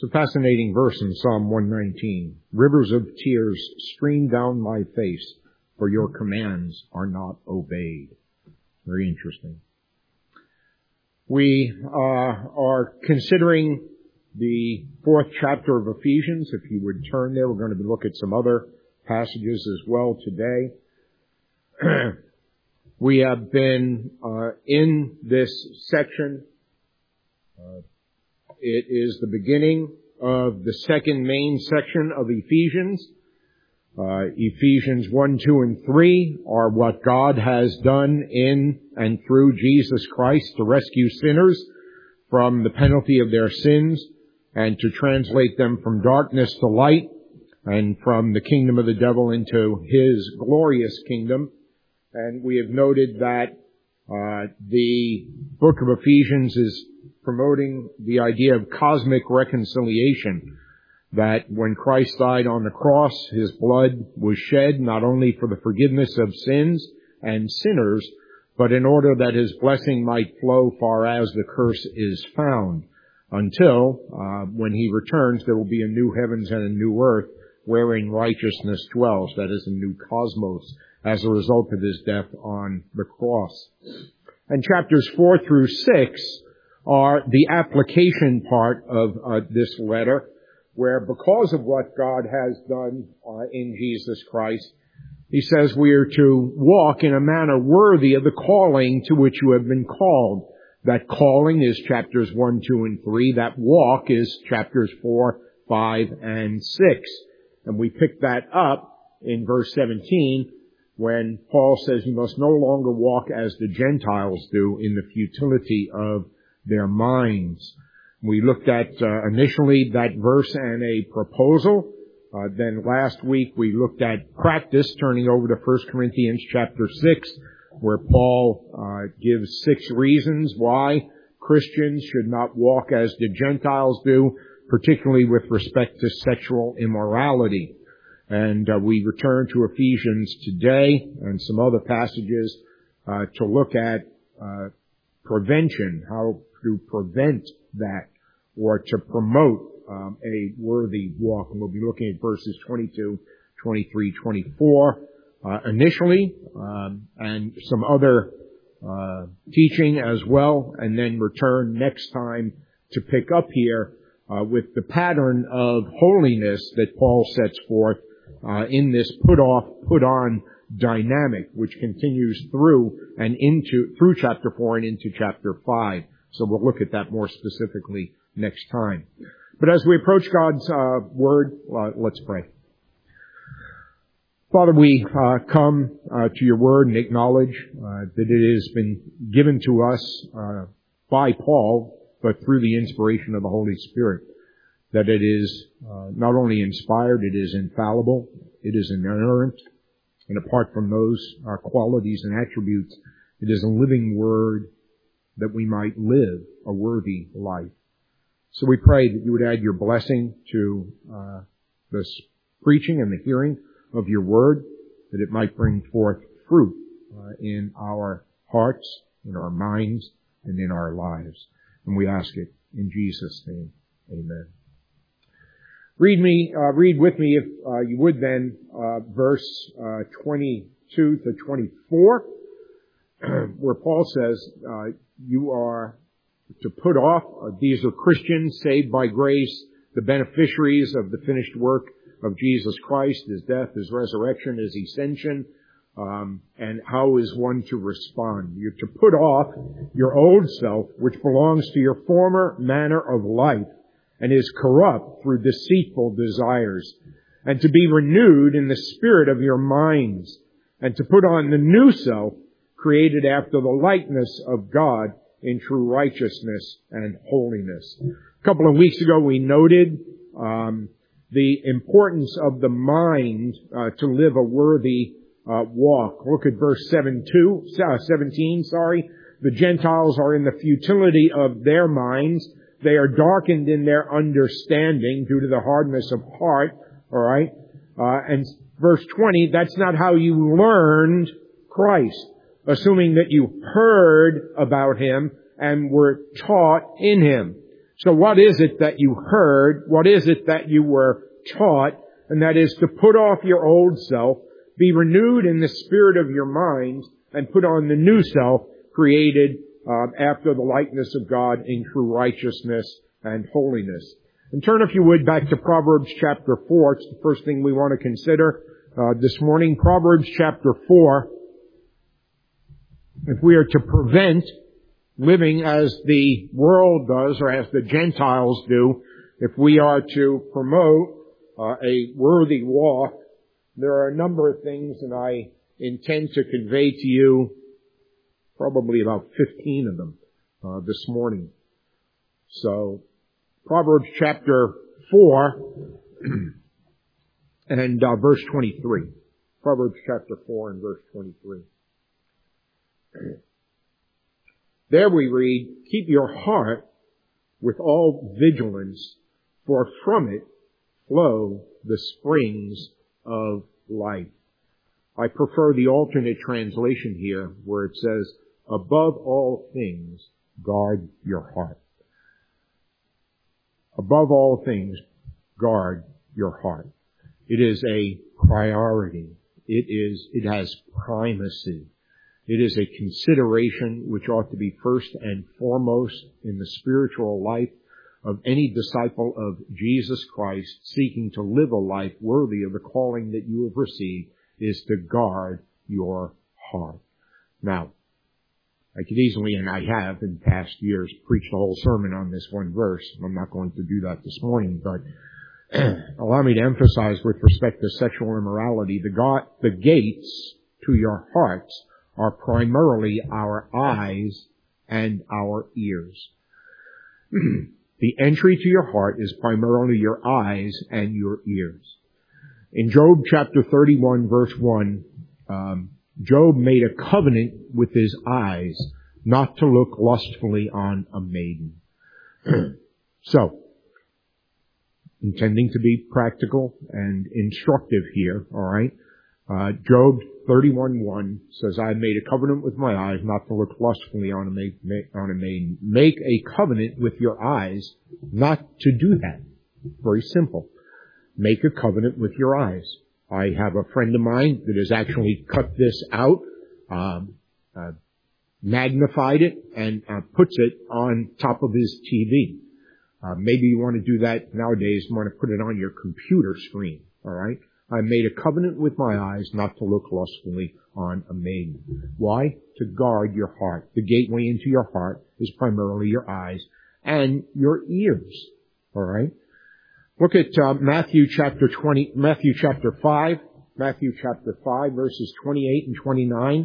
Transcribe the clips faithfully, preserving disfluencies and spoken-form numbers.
It's a fascinating verse in Psalm one nineteen. Rivers of tears stream down my face, for your commands are not obeyed. Very interesting. We uh, are considering the fourth chapter of Ephesians. If you would turn there, we're going to look at some other passages as well today. We have been uh, in this section. Uh, It is the beginning of the second main section of Ephesians. Uh, Ephesians one, two, and three are what God has done in and through Jesus Christ to rescue sinners from the penalty of their sins and to translate them from darkness to light and from the kingdom of the devil into His glorious kingdom. And we have noted that uh, the book of Ephesians is promoting the idea of cosmic reconciliation, that when Christ died on the cross, His blood was shed not only for the forgiveness of sins and sinners, but in order that His blessing might flow far as the curse is found, until uh, when He returns there will be a new heavens and a new earth wherein righteousness dwells, that is, a new cosmos, as a result of His death on the cross. And chapters four through six are the application part of uh, this letter, where because of what God has done uh, in Jesus Christ, He says we are to walk in a manner worthy of the calling to which you have been called. That calling is chapters one, two, and three. That walk is chapters four, five, and six. And we pick that up in verse seventeen, when Paul says you must no longer walk as the Gentiles do in the futility of their minds. We looked at uh, initially that verse and a proposal. Uh, then last week we looked at practice, turning over to First Corinthians chapter six, where Paul uh, gives six reasons why Christians should not walk as the Gentiles do, particularly with respect to sexual immorality. And uh, we return to Ephesians today and some other passages uh, to look at uh, prevention, how to prevent that or to promote um, a worthy walk. And we'll be looking at verses twenty-two, twenty-three, twenty-four uh, initially, um, and some other uh, teaching as well, and then return next time to pick up here uh, with the pattern of holiness that Paul sets forth uh, in this put off, put on dynamic, which continues through and into, through chapter four and into chapter five. So we'll look at that more specifically next time. But as we approach God's uh, Word, uh, let's pray. Father, we uh, come uh, to Your Word and acknowledge uh, that it has been given to us uh, by Paul, but through the inspiration of the Holy Spirit, that it is uh, not only inspired, it is infallible, it is inerrant, and apart from those uh, qualities and attributes, it is a living Word that we might live a worthy life. So we pray that You would add Your blessing to uh, this preaching and the hearing of Your Word, that it might bring forth fruit uh, in our hearts, in our minds, and in our lives. And we ask it in Jesus' name. Amen. Read me, uh, read with me, if uh, you would then, uh, verse uh, twenty-two to twenty-four, where Paul says, uh, you are to put off, uh, these are Christians saved by grace, the beneficiaries of the finished work of Jesus Christ, His death, His resurrection, His ascension, um, and how is one to respond? You're to put off your old self, which belongs to your former manner of life, and is corrupt through deceitful desires, and to be renewed in the spirit of your minds, and to put on the new self, created after the likeness of God in true righteousness and holiness. A couple of weeks ago we noted um, the importance of the mind uh, to live a worthy uh, walk. Look at verse seven two, uh, seventeen, sorry. The Gentiles are in the futility of their minds. They are darkened in their understanding due to the hardness of heart. All right. Uh, and verse twenty, that's not how you learned Christ, assuming that you heard about Him and were taught in Him. So what is it that you heard? What is it that you were taught? And that is to put off your old self, be renewed in the spirit of your mind, and put on the new self, created uh, after the likeness of God in true righteousness and holiness. And turn, if you would, back to Proverbs chapter four. It's the first thing we want to consider uh, this morning. Proverbs chapter four. If we are to prevent living as the world does, or as the Gentiles do, if we are to promote uh, a worthy walk, there are a number of things that I intend to convey to you, probably about fifteen of them uh, this morning. So, Proverbs chapter four and uh, verse twenty-three. Proverbs chapter four and verse twenty-three. There we read, keep your heart with all vigilance, for from it flow the springs of life. I prefer the alternate translation here, where it says, above all things, guard your heart. Above all things, guard your heart. It is a priority. It is, it has primacy. It is a consideration which ought to be first and foremost in the spiritual life of any disciple of Jesus Christ seeking to live a life worthy of the calling that you have received, is to guard your heart. Now, I could easily, and I have in past years, preached a whole sermon on this one verse. I'm not going to do that this morning, but allow me to emphasize with respect to sexual immorality, the, God, the gates to your hearts are primarily our eyes and our ears. The entry to your heart is primarily your eyes and your ears. In Job chapter thirty-one verse one, um, Job made a covenant with his eyes not to look lustfully on a maiden. So, intending to be practical and instructive here, alright, uh, Job thirty-one one says, I made a covenant with my eyes not to look lustfully on a, ma- on a maiden. Make a covenant with your eyes not to do that. Very simple. Make a covenant with your eyes. I have a friend of mine that has actually cut this out, um, uh, magnified it, and uh, puts it on top of his T V. Uh, maybe you want to do that nowadays. You want to put it on your computer screen. All right. I made a covenant with my eyes not to look lustfully on a maiden. Why? To guard your heart. The gateway into your heart is primarily your eyes and your ears. All right. Look at uh, Matthew chapter twenty, Matthew chapter five, Matthew chapter five, verses twenty-eight and twenty-nine.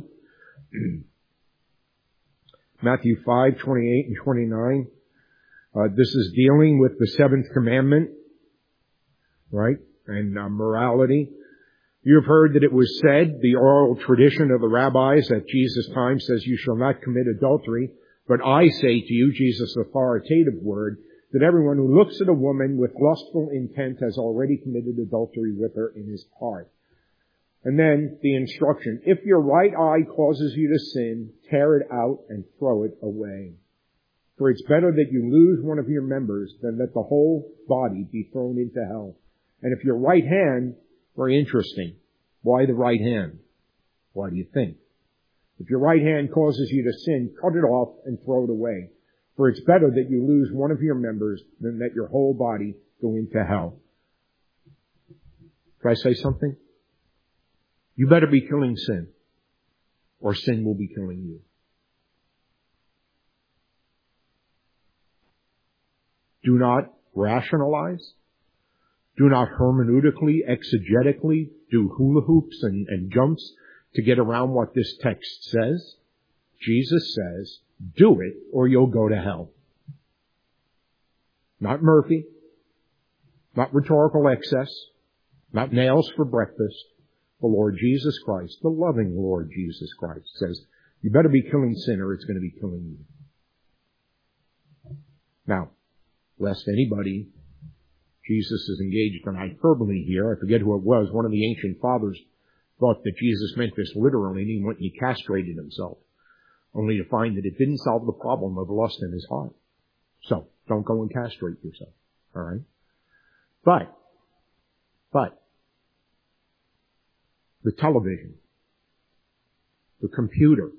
Matthew five, twenty-eight and twenty-nine. Uh, this is dealing with the seventh commandment, right? And uh, morality. You have heard that it was said, the oral tradition of the rabbis at Jesus' time says, you shall not commit adultery. But I say to you, Jesus' authoritative word, that everyone who looks at a woman with lustful intent has already committed adultery with her in his heart. And then the instruction, if your right eye causes you to sin, tear it out and throw it away. For it's better that you lose one of your members than that the whole body be thrown into hell. And if your right hand, very interesting. Why the right hand? Why do you think? If your right hand causes you to sin, cut it off and throw it away. For it's better that you lose one of your members than that your whole body go into hell. Can I say something? You better be killing sin, or sin will be killing you. Do not rationalize. Do not hermeneutically, exegetically do hula hoops and, and jumps to get around what this text says. Jesus says, do it or you'll go to hell. Not Murphy. Not rhetorical excess. Not nails for breakfast. The Lord Jesus Christ, the loving Lord Jesus Christ, says, you better be killing sin or it's going to be killing you. Now, lest anybody, Jesus is engaged in hyperbole here. I forget who it was. One of the ancient fathers thought that Jesus meant this literally, and he went and he castrated himself, only to find that it didn't solve the problem of lust in his heart. So, Don't go and castrate yourself. All right? But, but, the television, the computer,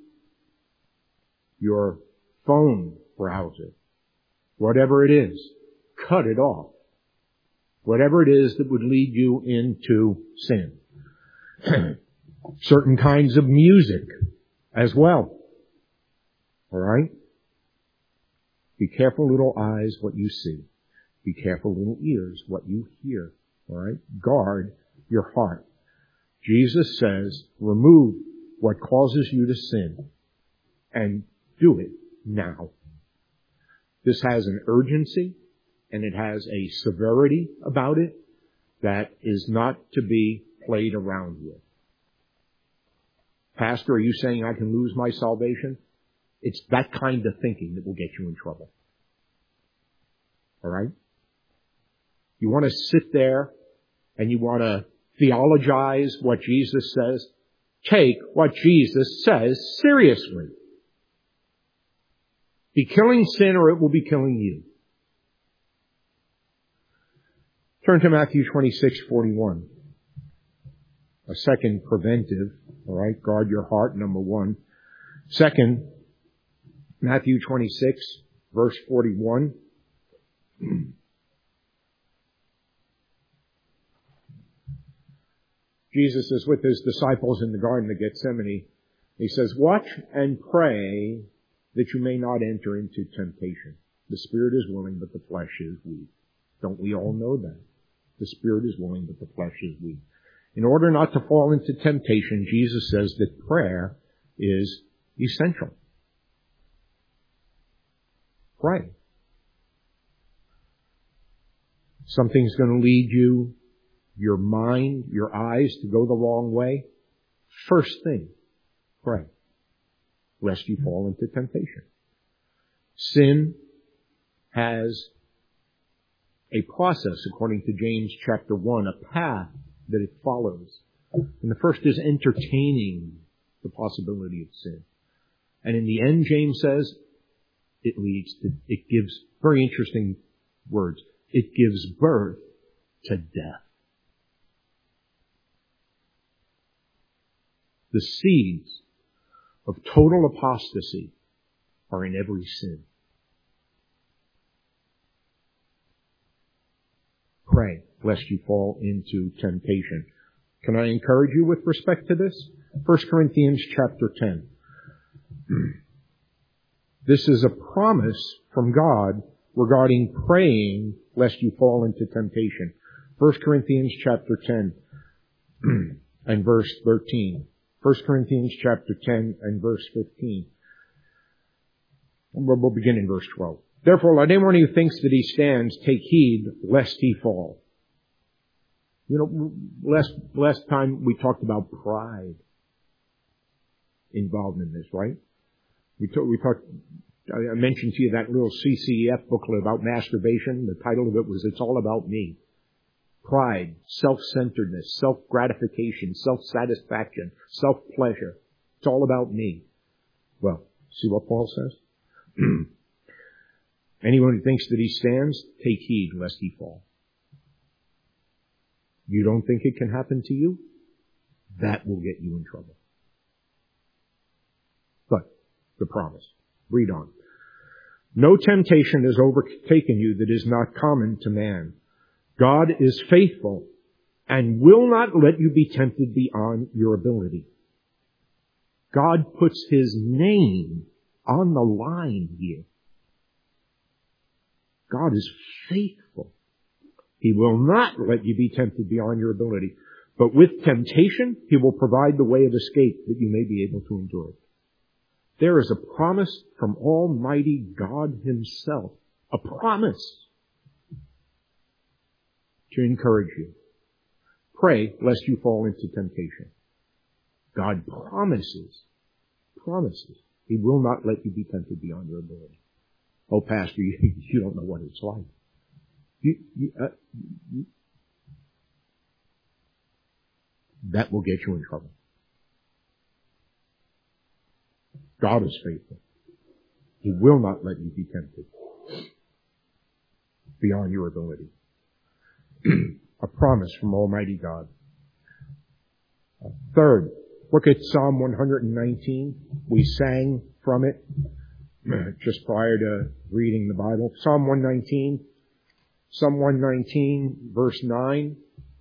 your phone browser, whatever it is, cut it off. Whatever it is that would lead you into sin. Certain kinds of music as well. All right? Be careful, little eyes, what you see. Be careful, little ears, what you hear. All right? Guard your heart. Jesus says, remove what causes you to sin and do it now. This has an urgency and it has a severity about it that is not to be played around with. Pastor, are you saying I can lose my salvation? It's that kind of thinking that will get you in trouble. All right? You want to sit there and you want to theologize what Jesus says? Take what Jesus says seriously. Be killing sin or it will be killing you. Turn to Matthew twenty-six forty-one. A second preventive, all right? Guard your heart, number one. Second, Matthew twenty-six, verse forty-one. Jesus is with his disciples in the Garden of Gethsemane. He says, watch and pray that you may not enter into temptation. The spirit is willing, but the flesh is weak. Don't we all know that? The spirit is willing, but the flesh is weak. In order not to fall into temptation, Jesus says that prayer is essential. Pray. Something's going to lead you, your mind, your eyes to go the wrong way. First thing, pray, lest you fall into temptation. Sin has a process, according to James chapter one, a path that it follows. And the first is entertaining the possibility of sin. And in the end, James says, it leads to, it gives, very interesting words, it gives birth to death. The seeds of total apostasy are in every sin. Pray, lest you fall into temptation. Can I encourage you with respect to this? First Corinthians chapter ten. This is a promise from God regarding praying lest you fall into temptation. First Corinthians chapter ten and verse thirteen. First Corinthians chapter ten and verse fifteen. We'll begin in verse twelve. Therefore, let anyone who thinks that he stands take heed lest he fall. You know, last, last time we talked about pride involved in this, right? We talked, we talked, I mentioned to you that little C C E F booklet about masturbation. The title of it was, It's All About Me. Pride, self-centeredness, self-gratification, self-satisfaction, self-pleasure. It's all about me. Well, see what Paul says? Anyone who thinks that he stands, take heed lest he fall. You don't think it can happen to you? That will get you in trouble. But, the promise. Read on. No temptation has overtaken you that is not common to man. God is faithful and will not let you be tempted beyond your ability. God puts His name on the line here. God is faithful. He will not let you be tempted beyond your ability. But with temptation, He will provide the way of escape that you may be able to endure it. There is a promise from Almighty God Himself. A promise to encourage you. Pray lest you fall into temptation. God promises, promises, He will not let you be tempted beyond your ability. Oh, Pastor, you, you don't know what it's like. You, you, uh, you, that will get you in trouble. God is faithful. He will not let you be tempted. beyond your ability. A promise from Almighty God. Third, look at Psalm one nineteen. We sang from it just prior to reading the Bible. Psalm one nineteen. Psalm one nineteen, verse nine.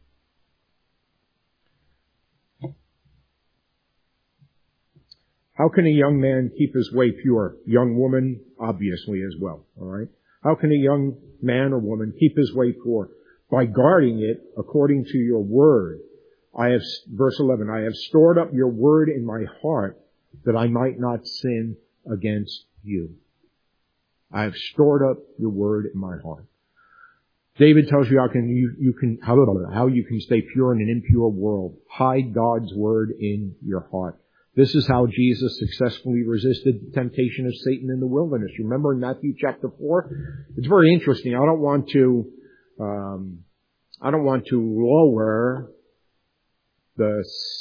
How can a young man keep his way pure? Young woman, obviously, as well. All right? How can a young man or woman keep his way pure? By guarding it according to your word. I have, verse eleven, I have stored up your word in my heart that I might not sin against you. I have stored up your word in my heart. David tells you how can you, you can, how, how you can stay pure in an impure world. Hide God's word in your heart. This is how Jesus successfully resisted the temptation of Satan in the wilderness. You remember in Matthew chapter four? It's very interesting. I don't want to, um, I don't want to lower the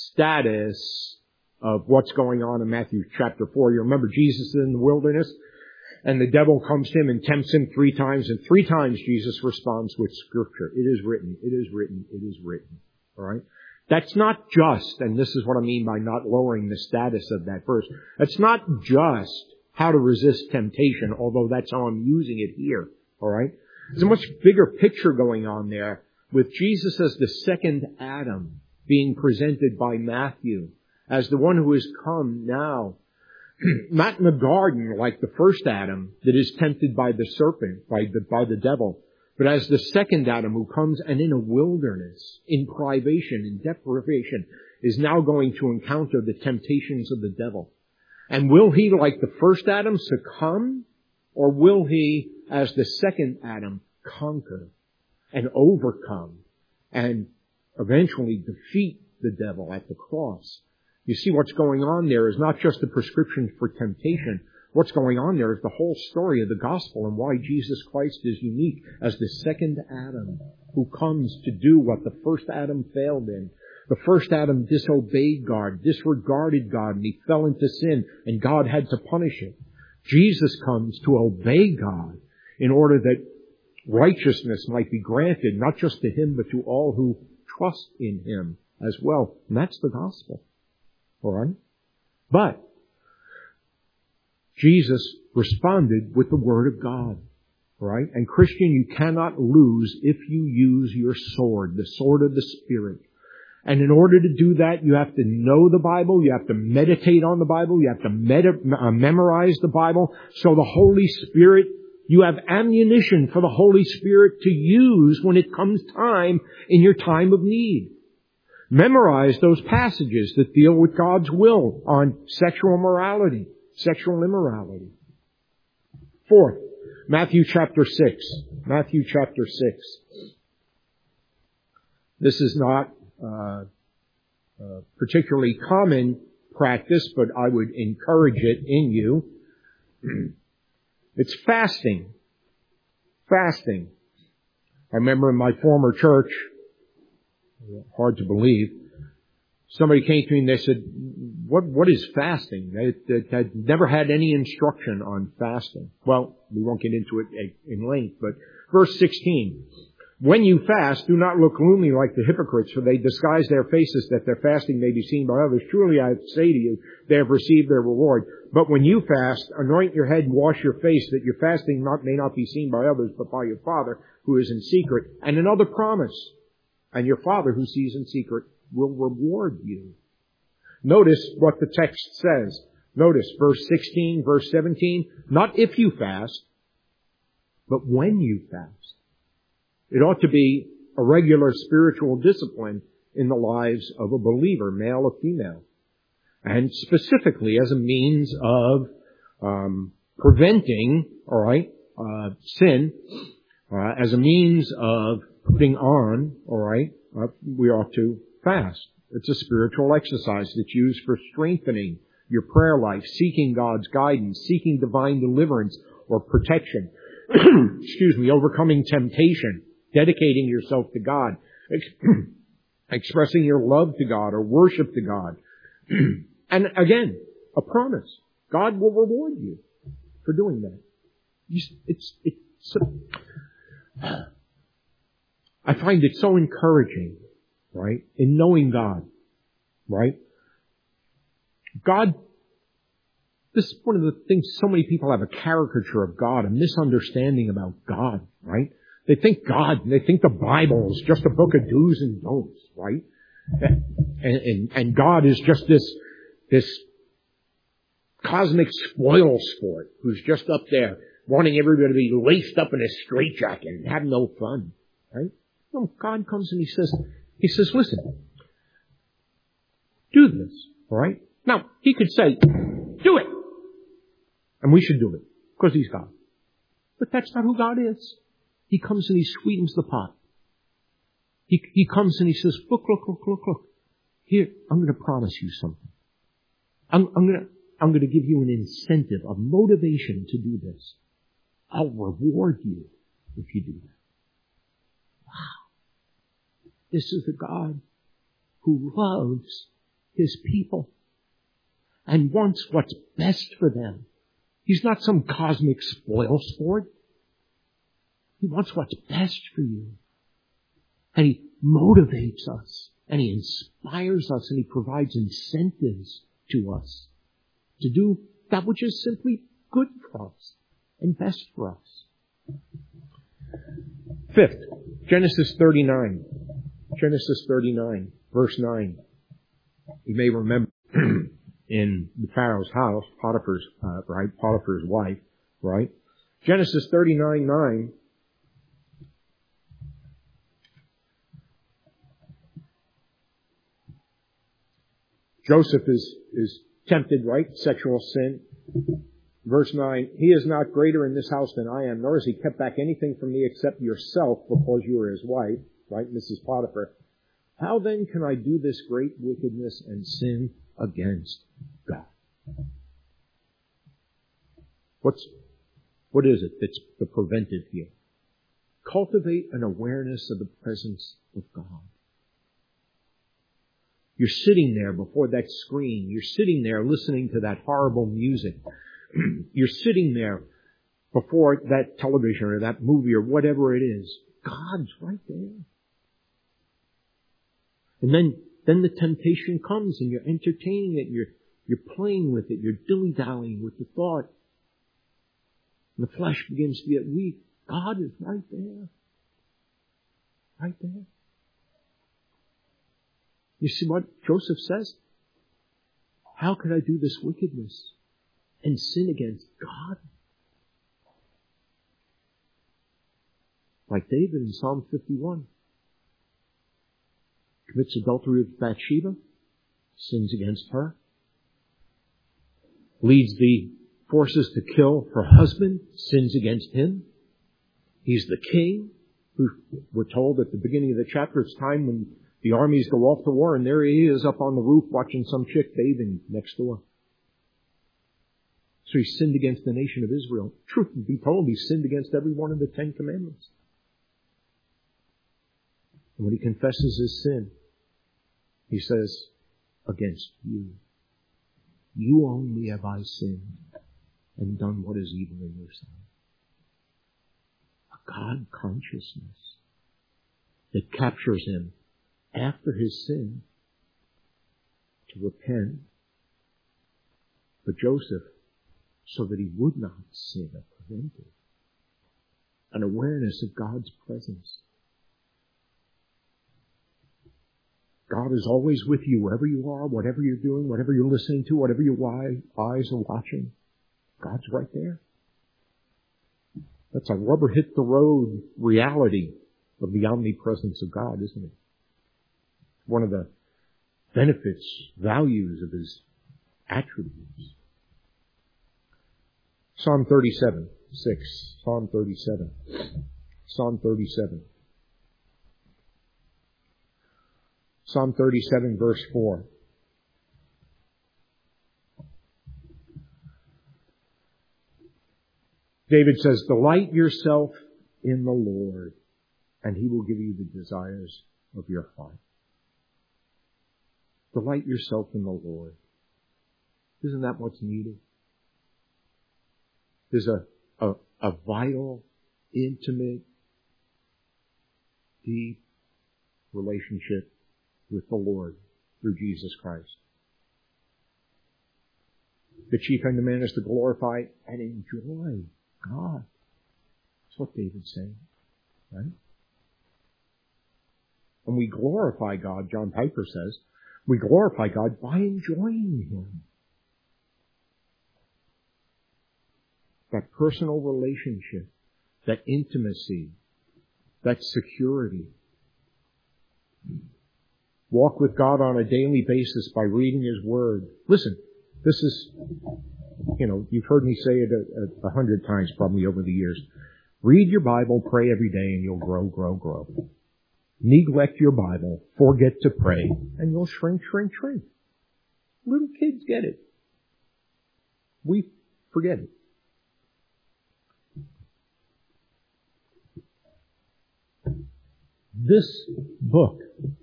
status of what's going on in Matthew chapter four. You remember Jesus is in the wilderness and the devil comes to him and tempts him three times, and three times Jesus responds with scripture. It is written, it is written, it is written. All right? That's not just, and this is what I mean by not lowering the status of that verse, it's not just how to resist temptation, although that's how I'm using it here. All right? There's a much bigger picture going on there with Jesus as the second Adam being presented by Matthew as the one who has come now, not in the garden like the first Adam that is tempted by the serpent, by the, by the devil, but as the second Adam who comes and in a wilderness, in privation, in deprivation, is now going to encounter the temptations of the devil. And will he, like the first Adam, succumb? Or will he, as the second Adam, conquer and overcome and eventually defeat the devil at the cross? You see, what's going on there is not just the prescription for temptation. What's going on there is the whole story of the gospel and why Jesus Christ is unique as the second Adam who comes to do what the first Adam failed in. The first Adam disobeyed God, disregarded God, and he fell into sin, and God had to punish him. Jesus comes to obey God in order that righteousness might be granted, not just to him, but to all who trust in him as well. And that's the gospel. All right? But Jesus responded with the Word of God. Right? And Christian, you cannot lose if you use your sword, the sword of the Spirit. And in order to do that, you have to know the Bible, you have to meditate on the Bible, you have to med- uh, memorize the Bible. So the Holy Spirit, you have ammunition for the Holy Spirit to use when it comes time in your time of need. Memorize those passages that deal with God's will on sexual morality, sexual immorality. Fourth, Matthew chapter six. Matthew chapter six. This is not uh, uh particularly common practice, but I would encourage it in you. It's fasting. Fasting. I remember in my former church, hard to believe, somebody came to me and they said, what, what is fasting? They, they had never had any instruction on fasting. Well, we won't get into it in length, but verse sixteen, when you fast, do not look gloomy like the hypocrites, for they disguise their faces that their fasting may be seen by others. Truly, I say to you, they have received their reward. But when you fast, anoint your head and wash your face, that your fasting not, may not be seen by others, but by your Father who is in secret. And another promise, and your Father who sees in secret will reward you. Notice what the text says. Notice verse sixteen, verse seventeen. Not if you fast, but when you fast. It ought to be a regular spiritual discipline in the lives of a believer, male or female. And specifically as a means of um, preventing, all right, uh, sin, uh, as a means of putting on, all right, uh, we ought to fast. It's a spiritual exercise that's used for strengthening your prayer life, seeking God's guidance, seeking divine deliverance or protection. Excuse me, overcoming temptation, dedicating yourself to God, expressing your love to God or worship to God. And again, a promise. God will reward you for doing that. It's, it's, I find it so encouraging, right, in knowing God, right? God, this is one of the things, so many people have a caricature of God, a misunderstanding about God, right? They think God, they think the Bible is just a book of do's and don'ts, right? And, and, and God is just this, this cosmic spoil sport who's just up there wanting everybody to be laced up in a straitjacket and have no fun, right? Well, God comes and He says, He says, listen, do this, all right? Now, He could say, do it. And we should do it, because He's God. But that's not who God is. He comes and He sweetens the pot. He, he comes and He says, look, look, look, look, look. Here, I'm going to promise you something. I'm, I'm going to, I'm going to give you an incentive, a motivation to do this. I'll reward you if you do that. Wow. This is a God who loves His people and wants what's best for them. He's not some cosmic spoil sport. He wants what's best for you. And He motivates us, and He inspires us, and He provides incentives to us to do that which is simply good for us and best for us. Fifth, Genesis thirty-nine. Genesis thirty-nine, verse nine. You may remember in the Pharaoh's house, Potiphar's, uh, right, Potiphar's wife, right? Genesis thirty-nine, nine. Joseph is, is tempted, right? Sexual sin. Verse nine, He is not greater in this house than I am, nor has He kept back anything from me except yourself, because you are His wife, right, Missus Potiphar. How then can I do this great wickedness and sin against God? What's, what is it that's the preventive here? Cultivate an awareness of the presence of God. You're sitting there before that screen. You're sitting there listening to that horrible music. You're sitting there before that television or that movie or whatever it is. God's right there. And then, then the temptation comes and you're entertaining it. You're, you're playing with it. You're dilly-dallying with the thought. And the flesh begins to get weak. God is right there. Right there. You see what Joseph says? How could I do this wickedness and sin against God? Like David in Psalm fifty-one. Commits adultery with Bathsheba, sins against her. Leads the forces to kill her husband, sins against him. He's the king, who we're told at the beginning of the chapter, it's time when the armies go off to war, and there he is up on the roof watching some chick bathing next door. So he sinned against the nation of Israel. Truth be told, he sinned against every one of the Ten Commandments. And when he confesses his sin, he says, against you. You only have I sinned and done what is evil in your sight. A God consciousness that captures him after his sin to repent. But Joseph, so that he would not sin or prevent it, an awareness of God's presence. God is always with you wherever you are, whatever you're doing, whatever you're listening to, whatever your eyes are watching. God's right there. That's a rubber hit the road reality of the omnipresence of God, isn't it? One of the benefits, values of His attributes. Psalm thirty-seven, six. Psalm thirty-seven. Psalm thirty-seven. Psalm thirty-seven, verse four. David says, delight yourself in the Lord, and He will give you the desires of your heart. Delight yourself in the Lord. Isn't that what's needed? There's a, a, a vital, intimate, deep relationship with the Lord through Jesus Christ. The chief end of man is to glorify and enjoy God. That's what David's saying, right? And we glorify God, John Piper says, we glorify God by enjoying Him. That personal relationship, that intimacy, that security. Walk with God on a daily basis by reading His Word. Listen, this is, you know, you've heard me say it a, a, a hundred times probably over the years. Read your Bible, pray every day, and you'll grow, grow, grow. Neglect your Bible, forget to pray, and you'll shrink, shrink, shrink. Little kids get it. We forget it. This book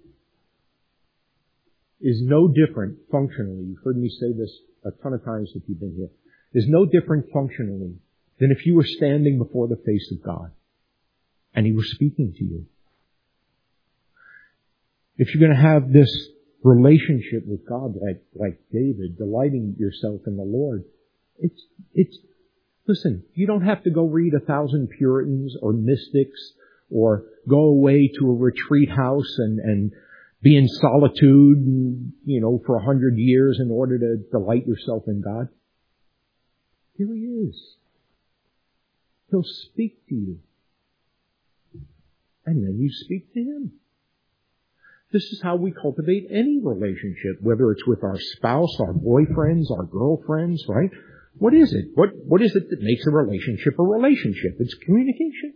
is no different functionally, you've heard me say this a ton of times if you've been here, is no different functionally than if you were standing before the face of God and He was speaking to you. If you're going to have this relationship with God like, like David, delighting yourself in the Lord, it's, it's, listen, you don't have to go read a thousand Puritans or mystics or go away to a retreat house and, and be in solitude, you know, for a hundred years in order to delight yourself in God. Here He is. He'll speak to you. And then you speak to Him. This is how we cultivate any relationship, whether it's with our spouse, our boyfriends, our girlfriends, right? What is it? What, what is it that makes a relationship a relationship? It's communication.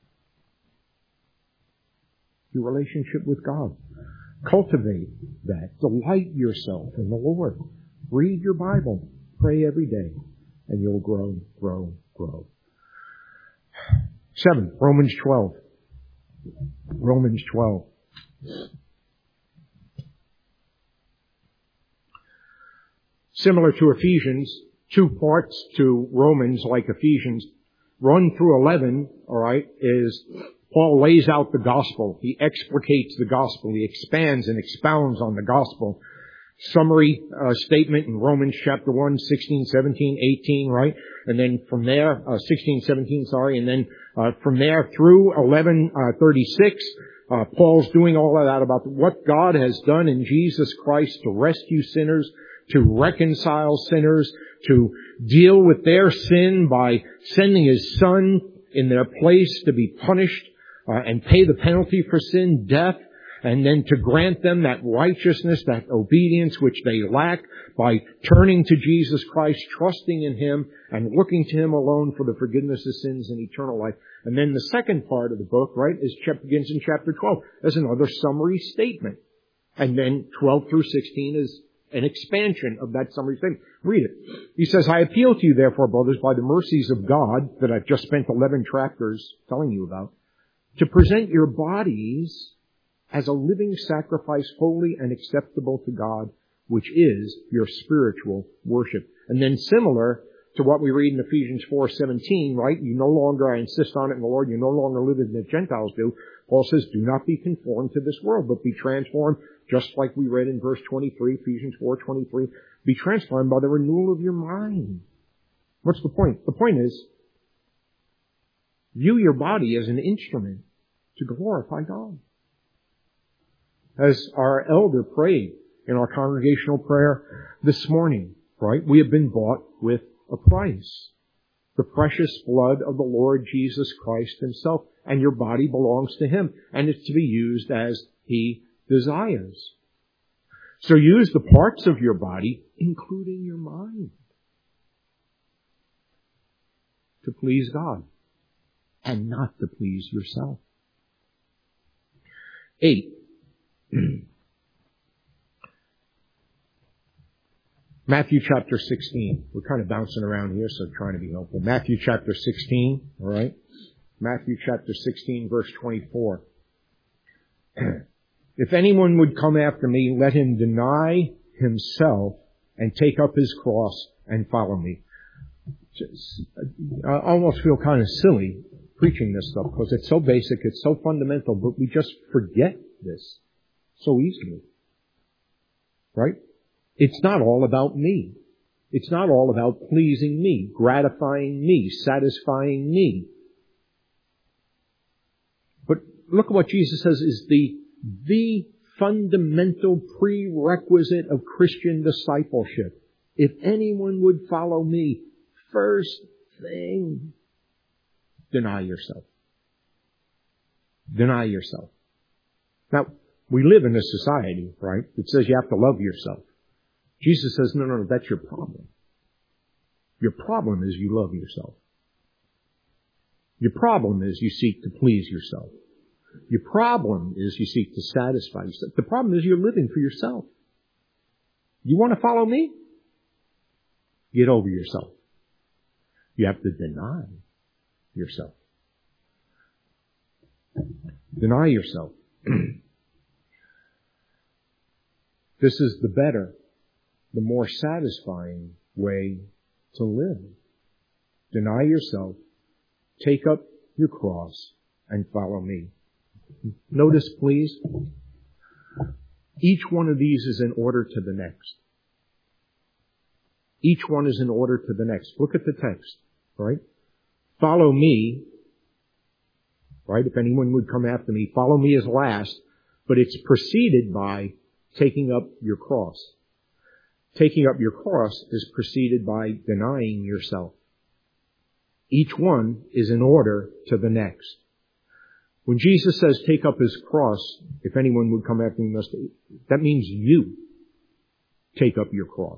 Your relationship with God. Cultivate that. Delight yourself in the Lord. Read your Bible. Pray every day. And you'll grow, grow, grow. Seven, Romans twelve. Romans twelve. Similar to Ephesians, two parts to Romans like Ephesians. One through eleven, alright, is Paul lays out the gospel. He explicates the gospel. He expands and expounds on the gospel. Summary uh, statement in Romans chapter one, sixteen, seventeen, eighteen, right? And then from there, uh, sixteen, seventeen, sorry, and then uh, from there through eleven, thirty-six, uh, Paul's doing all of that about what God has done in Jesus Christ to rescue sinners, to reconcile sinners, to deal with their sin by sending His Son in their place to be punished uh, and pay the penalty for sin, death, and then to grant them that righteousness, that obedience which they lack by turning to Jesus Christ, trusting in Him, and looking to Him alone for the forgiveness of sins and eternal life. And then the second part of the book, right, is begins in chapter twelve as another summary statement. And then twelve through sixteen is an expansion of that summary statement. Read it. He says, I appeal to you, therefore, brothers, by the mercies of God that I've just spent eleven chapters telling you about, to present your bodies as a living sacrifice, holy and acceptable to God, which is your spiritual worship. And then similar to what we read in Ephesians four seventeen, right? You no longer, I insist on it in the Lord, you no longer live as the Gentiles do. Paul says, do not be conformed to this world, but be transformed, just like we read in verse twenty-three, Ephesians four twenty-three. Be transformed by the renewal of your mind. What's the point? The point is, view your body as an instrument to glorify God. As our elder prayed in our congregational prayer this morning, right? We have been bought with a price. The precious blood of the Lord Jesus Christ Himself. And your body belongs to Him. And it's to be used as He desires. So use the parts of your body, including your mind, to please God and not to please yourself. Eight. Matthew chapter sixteen. We're kind of bouncing around here, so trying to be helpful. Matthew chapter sixteen, all right? Matthew chapter sixteen, verse twenty-four. If anyone would come after me, let him deny himself and take up his cross and follow me. I almost feel kind of silly preaching this stuff because it's so basic, it's so fundamental, but we just forget this so easily. Right? It's not all about me. It's not all about pleasing me, gratifying me, satisfying me. But look at what Jesus says is the, the fundamental prerequisite of Christian discipleship. If anyone would follow me, first thing, deny yourself. Deny yourself. Now, we live in a society, right, that says you have to love yourself. Jesus says, no, no, no, that's your problem. Your problem is you love yourself. Your problem is you seek to please yourself. Your problem is you seek to satisfy yourself. The problem is you're living for yourself. You want to follow me? Get over yourself. You have to deny yourself. Deny yourself. This is the better, the more satisfying way to live. Deny yourself, take up your cross, and follow me. Notice, please, each one of these is in order to the next. Each one is in order to the next. Look at the text, right? Follow me, right? If anyone would come after me, follow me is last, but it's preceded by taking up your cross. Taking up your cross is preceded by denying yourself. Each one is in order to the next. When Jesus says take up his cross, if anyone would come after me, must, that means you take up your cross.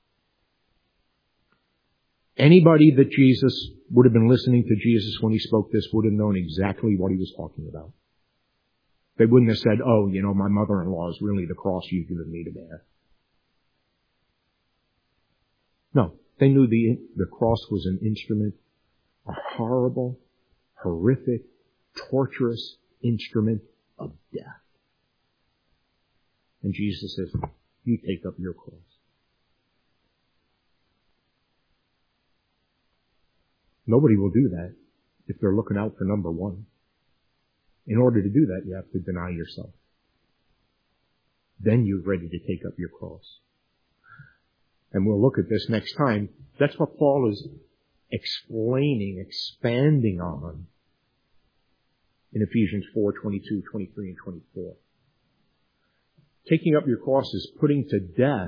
Anybody that Jesus would have been listening to Jesus when he spoke this would have known exactly what he was talking about. They wouldn't have said, oh, you know, my mother-in-law is really the cross you've given me to bear. No, they knew the, the cross was an instrument, a horrible, horrific, torturous instrument of death. And Jesus says, you take up your cross. Nobody will do that if they're looking out for number one. In order to do that, you have to deny yourself. Then you're ready to take up your cross. And we'll look at this next time. That's what Paul is explaining, expanding on in Ephesians four, twenty-two, twenty-three, and twenty-four. Taking up your cross is putting to death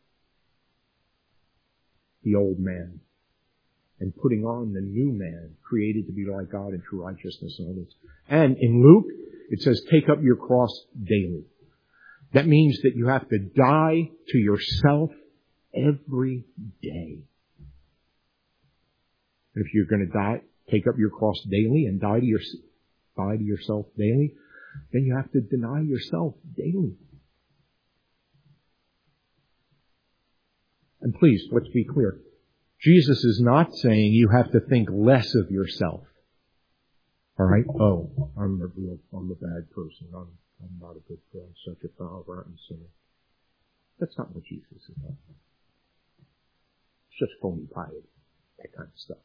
the old man and putting on the new man, created to be like God in true righteousness and holiness. And in Luke, it says, take up your cross daily. That means that you have to die to yourself every day. And if you're going to die, take up your cross daily and die to, your, die to yourself daily, then you have to deny yourself daily. And please, let's be clear. Jesus is not saying you have to think less of yourself. All right? Oh, I'm a real, I'm a bad person. I'm, I'm not a good friend. Such a foul, rotten sinner. That's not what Jesus is about. It's just phony piety. That kind of stuff.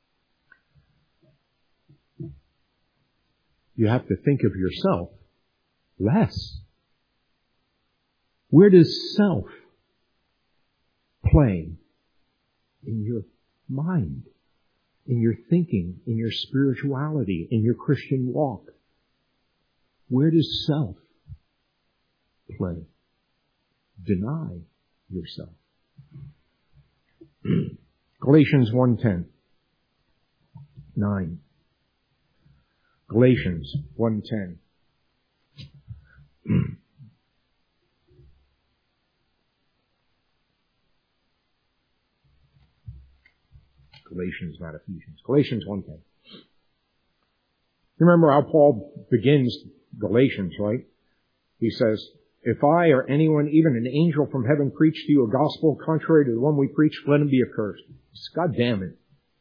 You have to think of yourself less. Where does self play in your mind, in your thinking, in your spirituality, in your Christian walk? Where does self play? Deny yourself. Galatians one ten. nine. Galatians one ten. Galatians, not Ephesians. Galatians one ten. You remember how Paul begins Galatians, right? He says, if I or anyone, even an angel from heaven, preach to you a gospel contrary to the one we preach, let him be accursed. God damn it.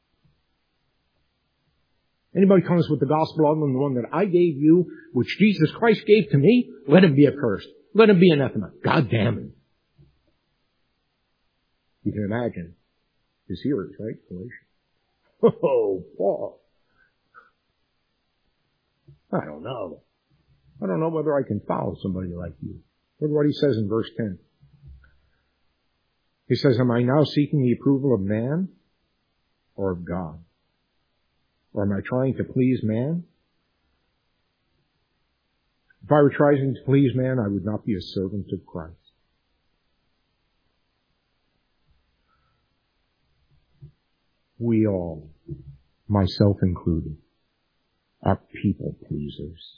Anybody comes with the gospel other than the one that I gave you, which Jesus Christ gave to me, let him be accursed. Let him be anathema. God damn it. You can imagine his hearers, right? Galatians. Oh, Paul. I don't know. I don't know whether I can follow somebody like you. Look what he says in verse ten. He says, am I now seeking the approval of man or of God? Or am I trying to please man? If I were trying to please man, I would not be a servant of Christ. We all, myself included, are people pleasers.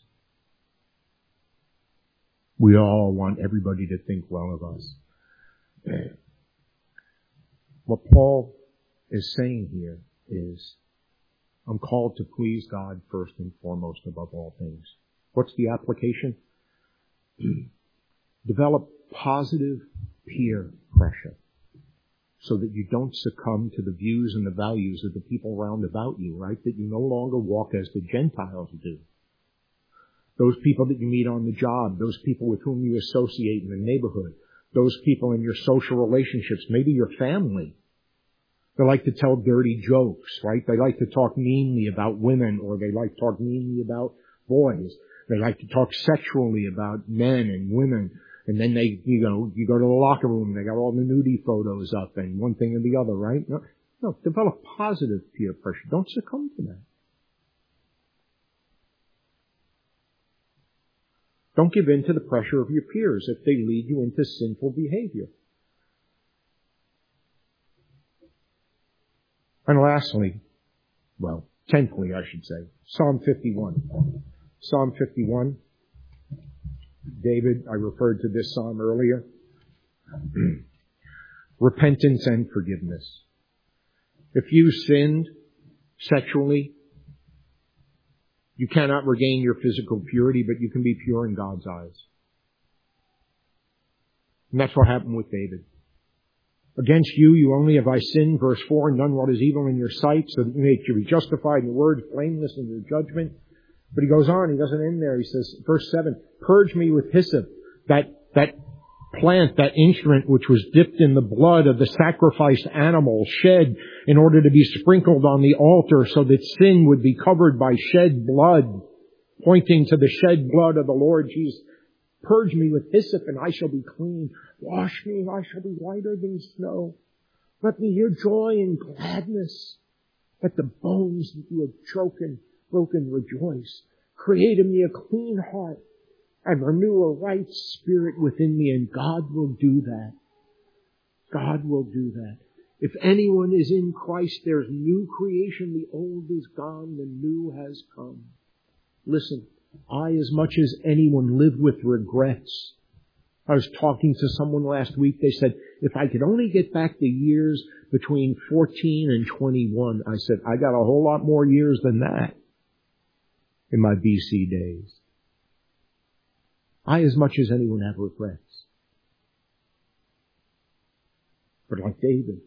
We all want everybody to think well of us. What Paul is saying here is, I'm called to please God first and foremost above all things. What's the application? Develop positive peer pressure so that you don't succumb to the views and the values of the people round about you, right? That you no longer walk as the Gentiles do. Those people that you meet on the job, those people with whom you associate in the neighborhood, those people in your social relationships, maybe your family. They like to tell dirty jokes, right? They like to talk meanly about women, or they like to talk meanly about boys. They like to talk sexually about men and women. And then they, you know, you go to the locker room, they got all the nudie photos up and one thing and the other, right? No, no, develop positive peer pressure. Don't succumb to that. Don't give in to the pressure of your peers if they lead you into sinful behavior. And lastly, well, tenthly, I should say, Psalm fifty-one. Psalm fifty-one. David, I referred to this psalm earlier. Repentance and forgiveness. If you sinned sexually, you cannot regain your physical purity, but you can be pure in God's eyes. And that's what happened with David. Against you, you only have I sinned, verse four, and done what is evil in your sight, so that you may be justified in your word, blameless in your judgment. But he goes on, he doesn't end there. He says, verse seven, purge me with hyssop, that, that plant, that instrument which was dipped in the blood of the sacrificed animal, shed in order to be sprinkled on the altar so that sin would be covered by shed blood, pointing to the shed blood of the Lord Jesus. Purge me with hyssop and I shall be clean. Wash me and I shall be whiter than snow. Let me hear joy and gladness. Let the bones that you have broken, broken rejoice. Create in me a clean heart and renew a right spirit within me, and God will do that. God will do that. If anyone is in Christ, there's new creation. The old is gone, the new has come. Listen, I, as much as anyone, live with regrets. I was talking to someone last week. They said, if I could only get back the years between fourteen and twenty-one, I said, I got a whole lot more years than that in my B C days. I, as much as anyone, have regrets. But like David,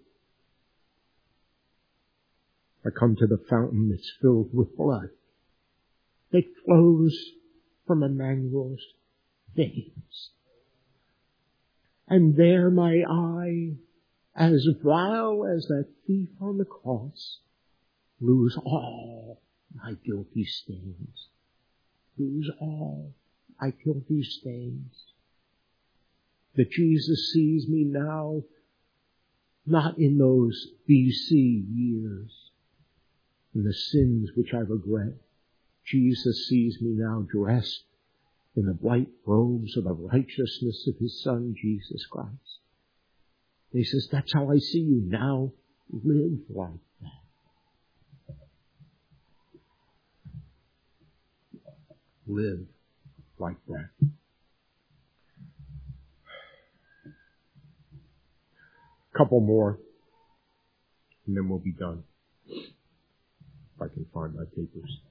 I come to the fountain that's filled with blood that flows from Emmanuel's veins. And there my eye, as vile as that thief on the cross, lose all my guilty stains. Lose all my guilty stains. That Jesus sees me now, not in those B C years, in the sins which I regret. Jesus sees me now dressed in the white robes of the righteousness of His Son, Jesus Christ. And He says, that's how I see you now. Live like that. Live like that. A couple more, and then we'll be done. If I can find my papers.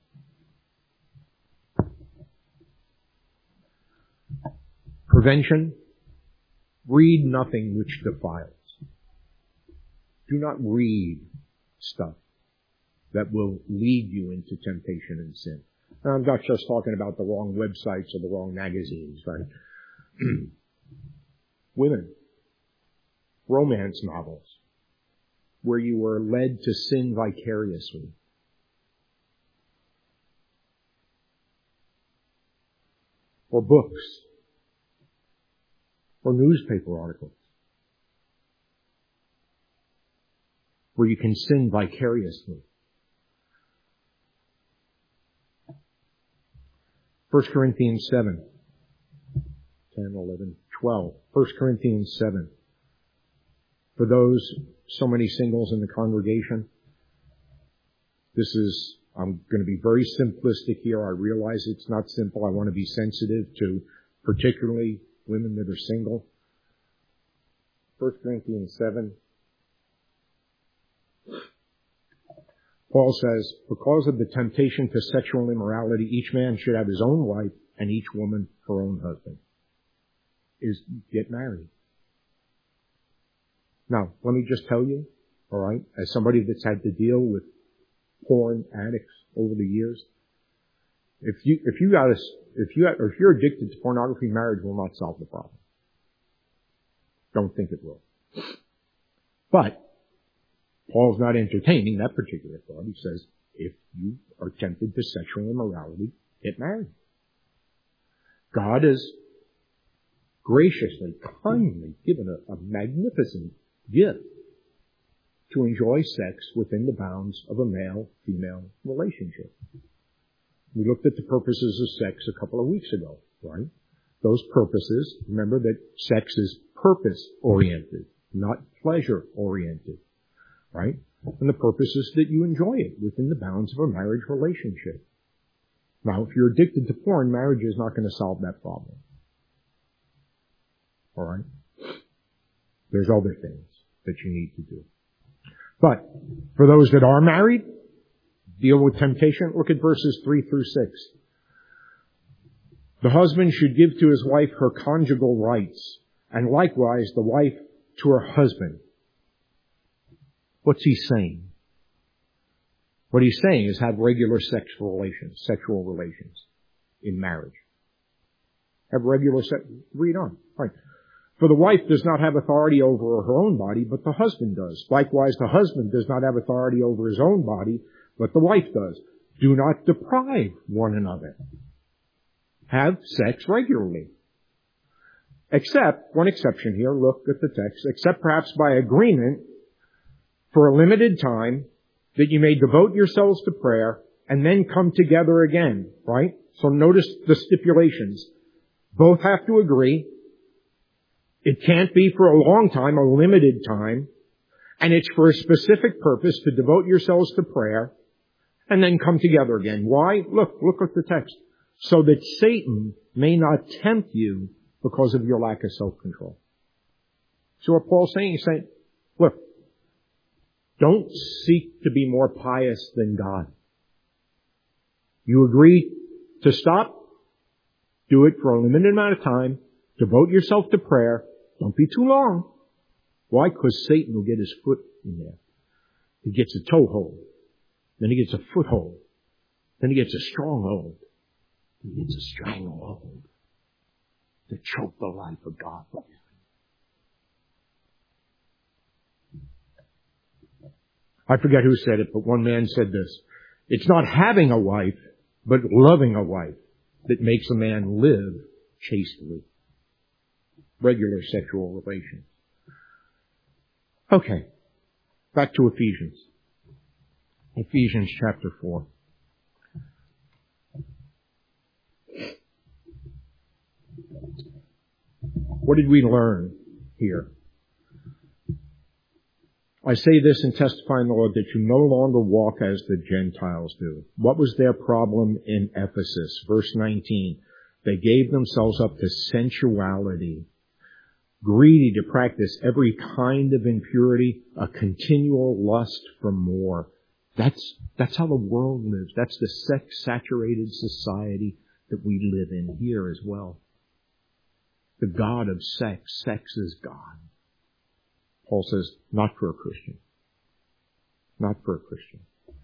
Prevention. Read nothing which defiles. Do not read stuff that will lead you into temptation and sin. And I'm not just talking about the wrong websites or the wrong magazines, right? Women. Romance novels where you were led to sin vicariously. or books or newspaper articles where you can sin vicariously. First Corinthians seven, ten, eleven, twelve. First Corinthians seven. For those, so many singles in the congregation, this is, I'm going to be very simplistic here. I realize it's not simple. I want to be sensitive to particularly women that are single. First Corinthians seven. Paul says, because of the temptation to sexual immorality, each man should have his own wife and each woman her own husband. Is get married. Now, let me just tell you, all right, as somebody that's had to deal with porn addicts over the years, if you if you got a, if you or if you're addicted to pornography, marriage will not solve the problem. Don't think it will. But Paul's not entertaining that particular thought. He says, if you are tempted to sexual immorality, get married. God has graciously, kindly given a, a magnificent gift to enjoy sex within the bounds of a male-female relationship. We looked at the purposes of sex a couple of weeks ago, right? Those purposes, remember that sex is purpose-oriented, not pleasure-oriented. Right? And the purpose is that you enjoy it within the bounds of a marriage relationship. Now, if you're addicted to porn, marriage is not going to solve that problem. All right? There's other things that you need to do. But for those that are married, deal with temptation. Look at verses three through six. The husband should give to his wife her conjugal rights, and likewise the wife to her husband. What's he saying? What he's saying is have regular sexual relations, sexual relations in marriage. Have regular sex. Read on. Right. For the wife does not have authority over her own body, but the husband does. Likewise, the husband does not have authority over his own body, but the wife does. Do not deprive one another. Have sex regularly. Except, one exception here, look at the text, except perhaps by agreement for a limited time, that you may devote yourselves to prayer and then come together again, right? So notice the stipulations. Both have to agree. It can't be for a long time, a limited time. And it's for a specific purpose to devote yourselves to prayer and then come together again. Why? Look, look at the text. So that Satan may not tempt you because of your lack of self-control. So what Paul's saying, he's saying, look, don't seek to be more pious than God. You agree to stop. Do it for a limited amount of time. Devote yourself to prayer. Don't be too long. Why? Because Satan will get his foot in there. He gets a toehold. Then he gets a foothold. Then he gets a stronghold. He gets a stranglehold to choke the life of God. I forget who said it, but one man said this. It's not having a wife, but loving a wife that makes a man live chastely. Regular sexual relations. Okay. Back to Ephesians. Ephesians chapter four. What did we learn here? I say this in testifying, Lord, that you no longer walk as the Gentiles do. What was their problem in Ephesus? Verse nineteen. They gave themselves up to sensuality, greedy to practice every kind of impurity, a continual lust for more. That's, that's how the world lives. That's the sex-saturated society that we live in here as well. The God of sex. Sex is God. Paul says, not for a Christian. Not for a Christian.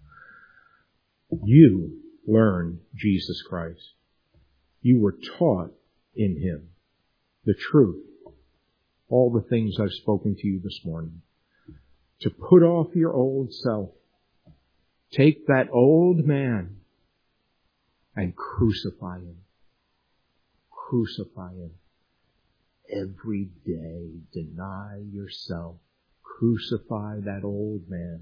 You learn Jesus Christ. You were taught in Him the truth. All the things I've spoken to you this morning. To put off your old self. Take that old man and crucify him. Crucify Him. Every day, deny yourself. Crucify that old man.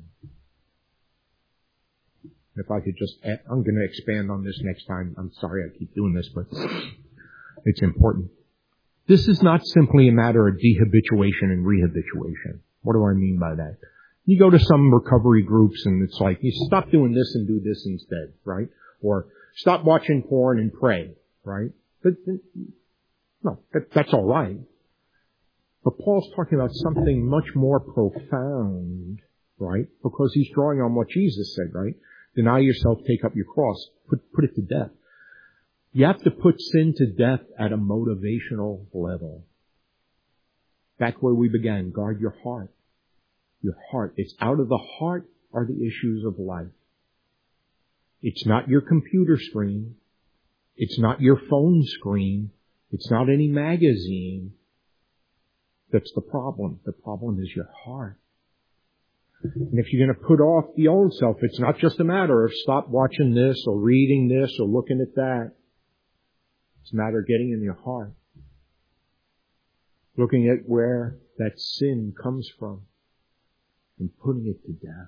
If I could just, add, I'm going to expand on this next time. I'm sorry I keep doing this, but it's important. This is not simply a matter of dehabituation and rehabilitation. What do I mean by that? You go to some recovery groups and it's like, you stop doing this and do this instead, right? Or stop watching porn and pray, right? But, no, that, that's all right. But Paul's talking about something much more profound, right? Because he's drawing on what Jesus said, right? Deny yourself, take up your cross, put, put it to death. You have to put sin to death at a motivational level. Back where we began, guard your heart. Your heart. It's out of the heart are the issues of life. It's not your computer screen. It's not your phone screen. It's not any magazine. That's the problem. The problem is your heart. And if you're going to put off the old self, it's not just a matter of stop watching this or reading this or looking at that. It's a matter of getting in your heart. Looking at where that sin comes from and putting it to death.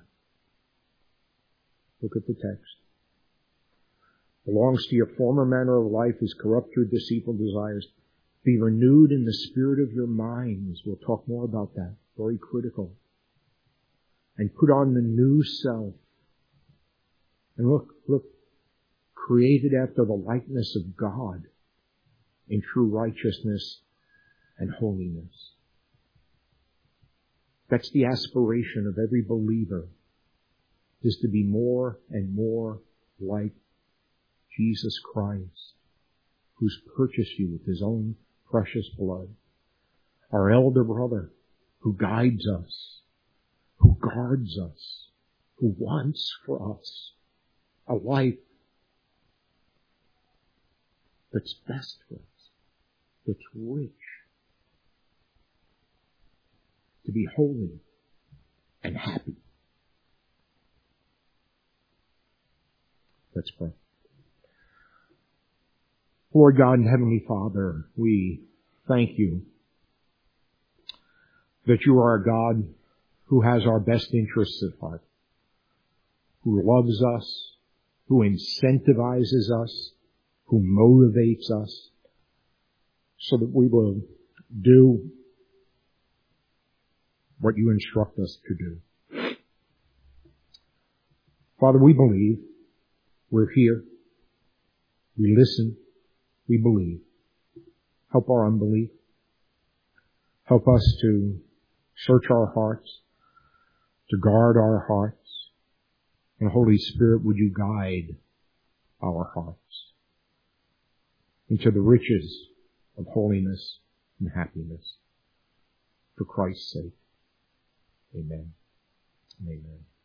Look at the text. Belongs to your former manner of life is corrupt through deceitful desires. Be renewed in the spirit of your minds. We'll talk more about that. Very critical. And put on the new self. And look, look, created after the likeness of God in true righteousness and holiness. That's the aspiration of every believer, is to be more and more like Jesus Christ, who's purchased you with His own precious blood. Our elder brother, who guides us, who guards us, who wants for us a life that's best for us, that's rich, to be holy and happy. Let's pray. Lord God and Heavenly Father, we thank you that you are a God who has our best interests at heart, who loves us, who incentivizes us, who motivates us, so that we will do what you instruct us to do. Father, we believe. We're here. We listen. We believe. Help our unbelief. Help us to search our hearts, to guard our hearts. And Holy Spirit, would you guide our hearts into the riches of holiness and happiness. For Christ's sake. Amen. Amen.